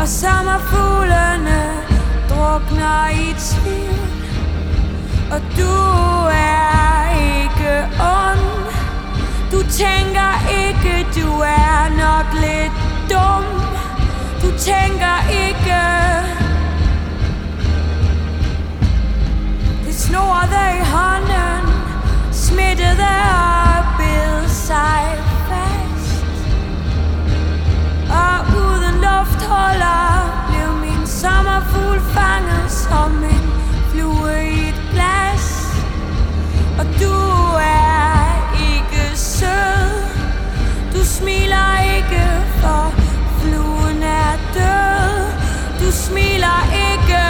og sommerfuglene drukner i tvivl. Og du er ikke ond, du tænker ikke, du er nok lidt dum. Du tænker ikke, det snorede i hånden, smittede og bed sig fast. Og uden lufthuller blev min sommerfugl fanget som en flue i et glas. Og du er ikke sød, du smiler ikke, for fluen er død. Du smiler ikke.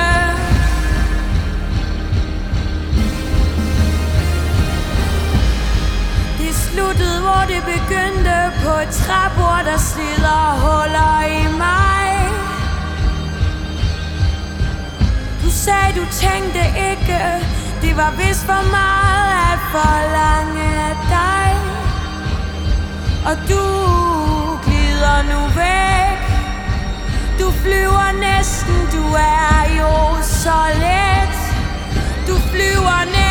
Det sluttede, hvor det begyndte, på et træbord, der slider huller i mig. Du sagde, du tænkte ikke, det var vist for meget at forlange af dig. Og du glider nu væk, du flyver næsten, du er jo så let. Du flyver næsten.